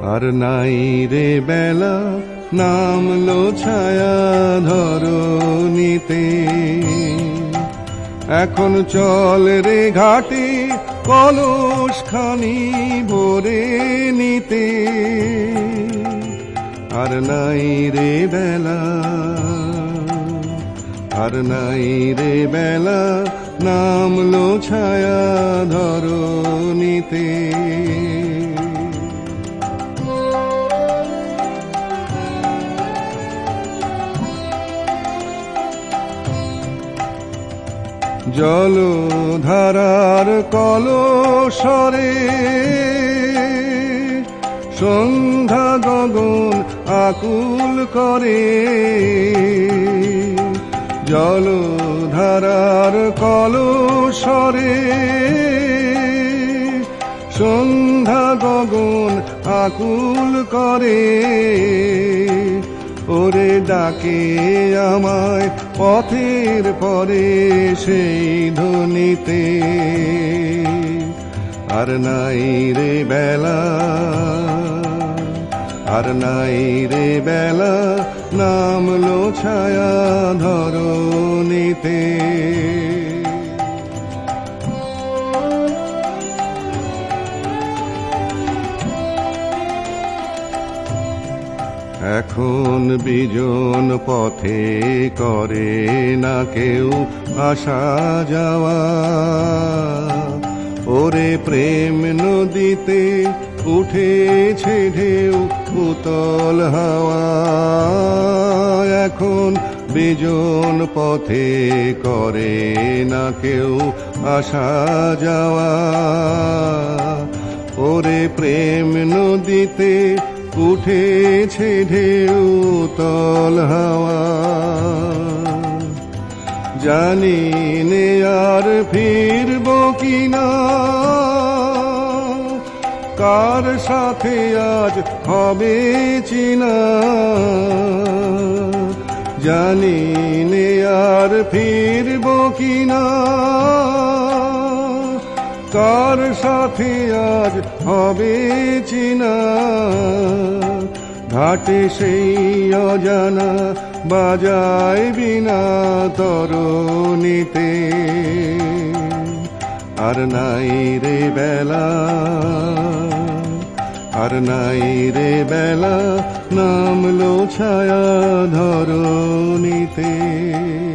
আর নাই রে বেলা নামলো ছায়া ধরণীতে। এখন চল রে ঘাটে কলস খানি ভরে নিতে। আর নাই রে বেলা, আর নাই রে বেলা নামলো ছায়া ধরণীতে। জলধারার কলসরে সন্ধ্যা গগন আকুল করে। জলধারার কলসরে সন্ধ্যা গগন আকুল করে। ওরে ডাকে আমায় পথের পরে সেই ধ্বনিতে। আর নাই রে বেলা, আর নাই রে বেলা নামলো ছায়া ধরণীতে। এখন বিজন পথে করে না কেউ আসা যাওয়া। ওরে প্রেম নদীতে উঠেছে ঢেউ উতল হাওয়া। এখন বিজন পথে করে না কেউ আসা যাওয়া। ওরে প্রেম নদীতে উঠেছে ঢেউ উতল হাওয়া। জানি নে আর ফিরব কিনা, কার সাথে আজ হবে চিনা। জানি নে আর ফিরব কিনা, কার সাথে আজ হবে চিনা। ঘাটে সেই অজানা বাজায় বিনা তরণীতে। আর নাই রে বেলা, আর নাই রে বেলা নামলো ছায়া ধরণীতে।